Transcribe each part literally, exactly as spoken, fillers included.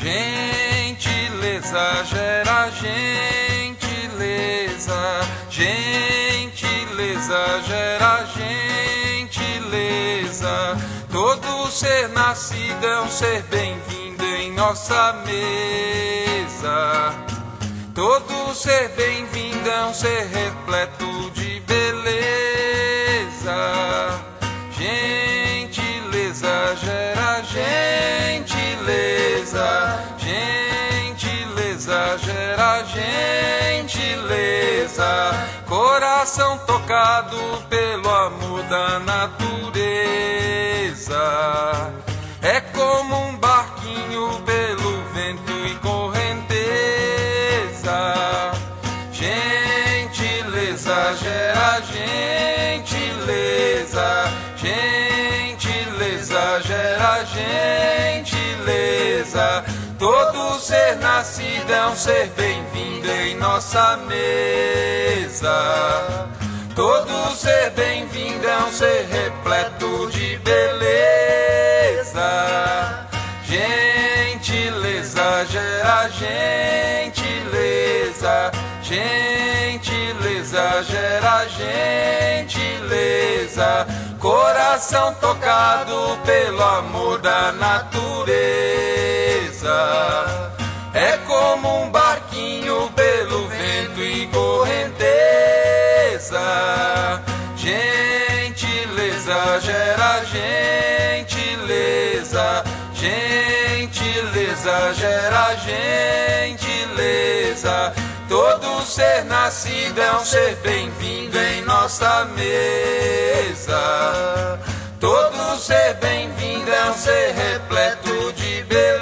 Gentileza gera gentileza, gentileza gera gentileza. Todo ser nascido é um ser bem-vindo em nossa mesa. Todo ser bem-vindo é um ser repleto de beleza. Gentileza gera gentileza, gentileza gera gentileza. Coração tocado pelo amor da natureza. É como um barquinho pelo vento e correnteza. Gentileza gera gentileza, gentileza gera gentileza. Todo ser nascido é um ser bem-vindo em nossa mesa. Todo ser bem-vindo é um ser repleto de beleza. Gentileza gera gentileza, gentileza gera gentileza. Coração tocado pelo amor da natureza. É como um barquinho pelo vento e correnteza. Gentileza gera gentileza, gentileza gera gentileza. Todo ser nascido é um ser bem-vindo em nossa mesa. Todo ser bem-vindo é um ser repleto de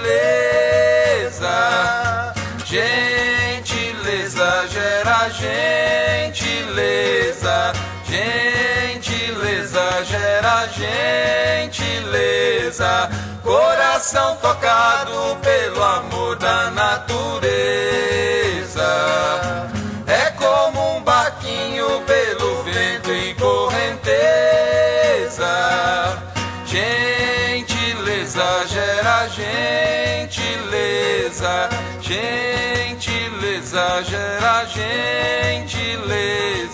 beleza. Gentileza gera gentileza, gentileza gera gentileza. Coração tocado pelo amor da natureza. É como um barquinho pelo vento e correnteza. Gentileza gera gentileza, gentileza gera gentileza.